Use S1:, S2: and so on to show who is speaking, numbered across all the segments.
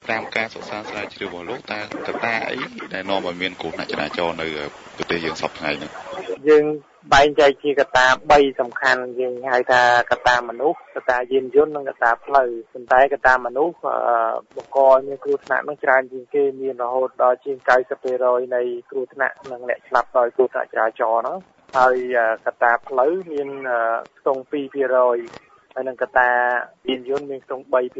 S1: តាមការសិក្សាស្រាវជ្រាវរបស់លោកតើកត្តាអីដែលនាំឲ្យមានគ្រោះថ្នាក់ចរាចរណ៍នៅប្រទេសយើងសពថ្ងៃនេះ
S2: យើងបែងចែកជាកត្តា3សំខាន់យើងហៅថាកត្តាមនុស្សកត្តាយានយន្តនិងកត្តាផ្លូវប៉ុន្តែកត្តាមនុស្សបង្កឲ្យមានគ្រោះថ្នាក់នឹងច្រើនជាងគេមានរហូតដល់ជាង 90% នៃគ្រោះថ្នាក់និងអ្នកស្លាប់ដោយគ្រោះថ្នាក់ចរាចរណ៍ហ្នឹងហើយកត្តាផ្លូវមានខ្ទង់ 2% ហើយនឹងកត្តាយានយន្តមានខ្ទង់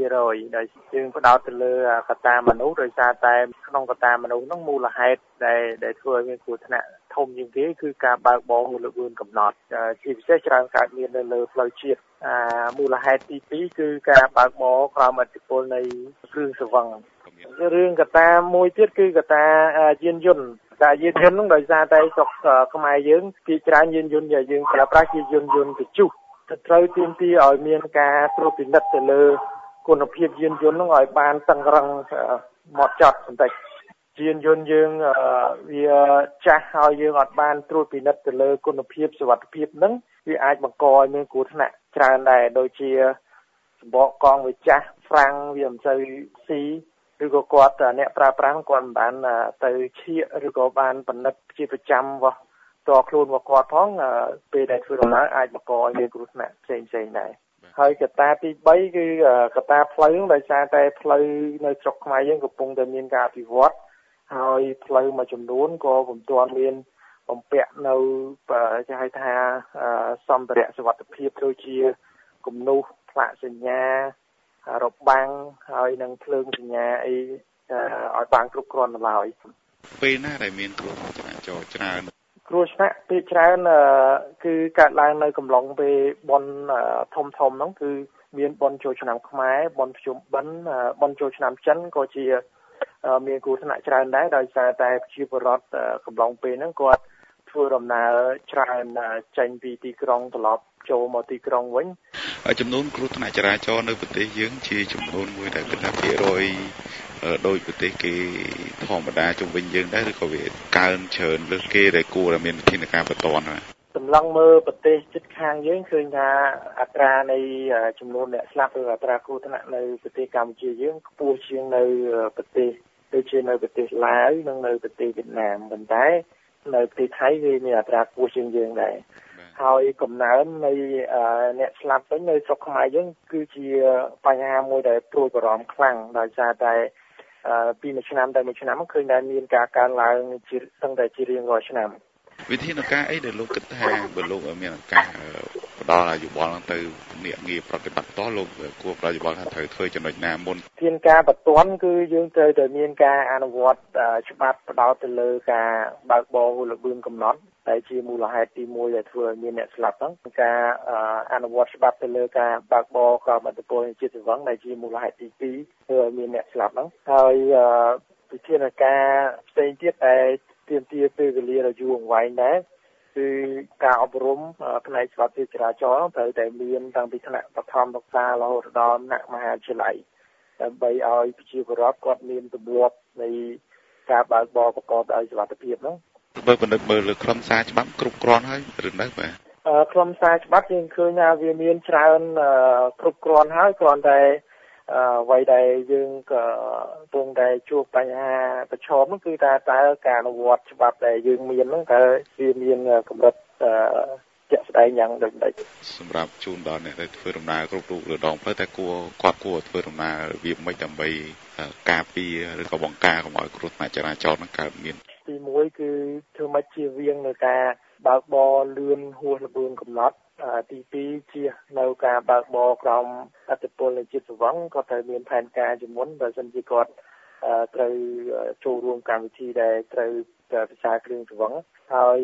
S2: 3% ដែលយើងផ្ដោតទៅលើកត្តាមនុស្សដោយសារតែក្នុងកត្តាមនុស្សហ្នឹងមូលហេតុដែលធ្វើឲ្យមានគ្រោះថ្នាក់ធំជាងគេគឺការបើកបរហួសល្បឿនកំណត់ជាពិសេសច្រើនកើតមាននៅលើផ្លូវជាតិមូលហេតុទី2គឺការបើកបរក្រោមឥទ្ធិពលនៃគ្រឿងស្រវឹងរឿងកត្តាមួយទៀតគឺកត្តាយានយន្តហ្នឹងដោយសារតែស្រុកខ្មែរយើងភាគច្រើនយានយន្តដែលយើងប្រើប្រាស់ជាយានយន្តកញ្ជុះត្រូវទាមទារឲ្យមានការត្រួតពិនិត្យទៅលើគុណភាពយានយន្តហ្នឹងឲ្យបានតឹងរ៉ឹងហ្មត់ចត់បន្តិចយានយន្តយើងវាចាស់ហើយយើងអត់បានត្រួតពិនិត្យទៅលើគុណភាពសុវត្ថិភាពហ្នឹងវាអាចបង្កឲ្យមានគ្រោះថ្នាក់ច្រើនដែរដូចជាសម្បកកង់វាចាស់ហ្វ្រាំងវាមិនសូវស៊ីឬក៏គាត់អ្នកប្រើប្រាស់គាត់មិនបានទៅឈៀកឬក៏បានពិនិត្យជាប្រចាំរបស់តខ្លួនរបស់គាត់ផងពេលដែលធ្វើដំណើរអាចបង្កឲ្យមានគ្រោះថ្នាក់ផ្សេងៗដែរហើយកត្តាទី3គឺកត្តាផ្លូវដោយសារតែផ្លូវនៅស្រុកខ្មែរយើងកំពុងតែមានការអភិវឌ្ឍហើយផ្លូវមួយចំនួនក៏ពុំទាន់មានបំពាក់នៅគេហៅថាសម្ភារៈសុវត្ថិភាពដូចជាគំនូសផ្លាកសញ្ញារបាំងហើយនឹងភ្លើងសញ្ញាអីឲ្យបានគ្រប់គ្រាន់ទៅឡើយ
S1: ពេលណាដែលមានគ្រោះថ្នាក់ចរាចរណ៍ច្រើន
S2: គ្រោះថ្នាក់ពេលច្រើនគឺកើតឡើងនៅកំឡុងពេលបុណ្យធំហ្នឹងគឺមានបុណ្យចូលឆ្នាំខ្មែរបុណ្យភ្ជុំបិណ្ឌបុណ្យចូលឆ្នាំចិនក៏ជាមានគ្រោះថ្នាក់ច្រើនដែរដោយសារតែប្រជាពលរដ្ឋកំឡុងពេលហ្នឹងគាត់ធ្វើដំណើរច្រើនចេញពីទីក្រុងត្រឡប់ចូលមកទីក្រុងវិញ
S1: ចំនួនគ្រោះថ្នាក់ចរាចរណ៍នៅប្រទេសយើងជាចំនួនមួយដែលគិតថាភាគរយដោយប្រទេសគេធម្មតាជុំវិញយើងដែរឬក៏វាកើនច្រើនលើសគេដែលគួរតែមានវិធានការបន្ទាន់ហើយ
S2: សម្លឹងមើលប្រទេសជិតខាងយើងឃើញថាអត្រានៃចំនួនអ្នកស្លាប់ឬអត្រាគ្រោះថ្នាក់នៅប្រទេសកម្ពុជាយើងខ្ពស់ជាងនៅប្រទេសដូចជានៅប្រទេសឡាវនិងនៅប្រទេសវៀតណាមប៉ុន្តែនៅប្រទេសថៃវាមានអត្រាខ្ពស់ជាងយើងដែរហើយកំណើននៃអ្នកស្លាប់វិញនៅស្រុកខ្មែរយើងគឺជាបញ្ហាមួយដែលព្រួយបារម្ភខ្លាំងដោយសារតែពីមួយឆ្នាំទៅមួយឆ្នាំឃើញតែមានការកើនឡើងជាសឹងតែជារៀងរាល់ឆ្នាំ
S1: វិធានការអីដែលលោកគិតថាបើលោកមានឱកាសផ្ដល់អាយុបល់ទៅអ្នកងារប្រតិបត្តិតលោកគួរផ្ដល់យោបល់ថាត្រូវធ្វើចំណុចណាមុន
S2: វិធានការបន្ទាន់គឺយើងត្រូវតែមានការអនុវត្តច្បាប់ផ្ដោតទៅលើការបើកបរហួសល្បឿនកំណត់ដែលជាមូលហេតុទី1ដែលធ្វើឲ្យមានអ្នកស្លាប់ហ្នឹងការអនុវត្តច្បាប់ទៅលើការបើកបរក្រោមឥទ្ធិពលនៃជាតិស្វឹងដែលជាមូលហេតុទី2ធ្វើឲ្យមានអ្នកស្លាប់ហ្នឹងហើយវិធានការផ្សេងទៀតដែលទាមទារពេលវេលាដ៏យូរអង្វែងដែរគឺការអប់រំផ្នែកសុវត្ថិភាពចរាចរណ៍ត្រូវតែមានតាំងពីថ្នាក់បឋមសិក្សារហូតដល់ថ្នាក់មហាវិទ្យាល័យដើម្បីឲ្យប្រជាពលរដ្ឋគាត់មានទម្លាប់នៃការបើកបរប្រកបដោយសុវត្ថិភាពហ្នឹង
S1: បើពិនិត្យមើលលើខ្លឹមសារច្បាប់គ្រប់គ្រាន់ហើយឬនៅបាទ
S2: ខ្លឹមសារច្បាប់យើងឃើញថាវាមានច្រើនគ្រប់គ្រាន់ហើយគ្រាន់តែអ្វីដែលយើងក៏កំពុងតែជួបបញ្ហាប្រឈមនោះគឺថាតើការអនុវត្តច្បាប់ដែលយើងមានហ្នឹងតើវាមានកម្រិតជាក់ស្ដែងយ៉ាងដូចម្ដេច
S1: សម្រាប់ជូនដល់អ្នកដែលធ្វើដំណើរគ្រប់រូបលើដងផ្លូវតែគាត់គួរធ្វើដំណើររបៀបម៉េចដើម្បីការពារឬក៏បង្ការកុំឲ្យគ្រោះថ្នាក់ចរាចរណ៍នឹងកើតមាន
S2: ទី1គឺធ្វើម៉េចជៀសវាងនៅការបើកបរលឿនហួសល្បឿនកំណត់ទី2ជានៅការបើកបរក្រោមឥទ្ធិពលនៃជាតិស្វឹងក៏ត្រូវមានផែនការជាមុនបើមិនជាគាត់ត្រូវចូលរួមកម្មវិធីដែលត្រូវពិសាគ្រឿងស្វឹងហើយ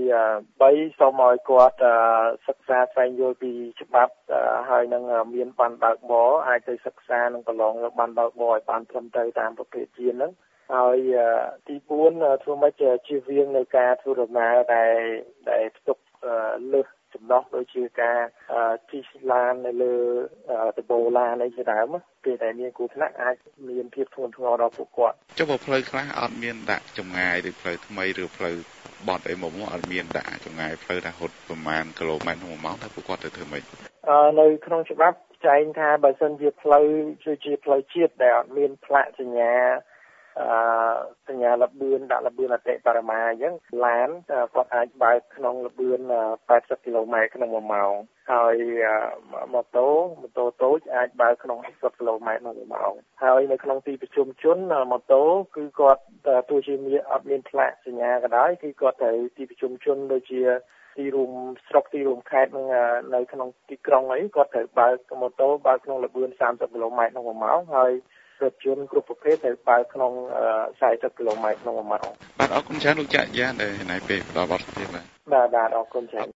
S2: 3សូមឲ្យគាត់សិក្សាស្វែងយល់ពីច្បាប់ហើយនឹងមានបានបើកបរអាចទៅសិក្សានិងប្រឡងយកបានបើកបរឲ្យបានត្រឹមត្រូវតាមប្រភេទជាហ្នឹងហើយទី4ធ្វើម៉េចជៀសវាងនៅការធ្វើដំណើរដែលផ្ទុកលើសចំណុះដូចជាការជិះឡាននៅលើដំបូលឡានអីជាដើមពេលដែលមានគ្រោះថ្នាក់អាចមានភាពធ្ងន់ធ្ងរដល់ពួកគាត់
S1: ចុះបើផ្លូវខ្លះអត់មានដាក់ចម្ងាយឬផ្លូវថ្មីឬផ្លូវបត់អីមកអត់មានដាក់ចម្ងាយផ្លូវថាហត់ប្រមាណគីឡូម៉ែត្រក្នុង1ម៉ោងថាពួកគាត់ទៅធ្វើម៉េច
S2: នៅក្នុងច្បាប់ចែងថាបើសិនជាផ្លូវជាផ្លូវជាតិដែលអត់មានផ្លាកសញ្ញាសញ្ញាលបឿនដាក់លបឿនអតិបរមាអញ្ចឹងឡានគាត់អាចបើកក្នុងលបឿន80គីឡូម៉ែត្រក្នុង1ម៉ោងហើយម៉ូតូតូចអាចបើកក្នុង60គីឡូម៉ែត្រក្នុង1ម៉ោងហើយនៅក្នុងទីប្រជុំជនម៉ូតូគឺគាត់ទោះជាអត់មានផ្លាកសញ្ញាក៏ដោយគឺគាត់ត្រូវទីប្រជុំជនដូចជាទីរួមស្រុកទីរួមខេត្តនឹងនៅក្នុងទីក្រុងអីគាត់ត្រូវបើកម៉ូតូបើកក្នុងលបឿន30គីឡូម៉ែត្រក្នុង1ម៉ោងហើយរថយន្តគ្រប់ប្រភេទត្រូវបើកក្នុង40គីឡូម៉ែត្រក្នុង1ម៉ោង
S1: បាទអរគុណច្រើនលោកចាក់យ៉ាដែលណៃពេលផ្ដល់បទសម្ភាសន៍
S2: បាទអរគុណច្រើន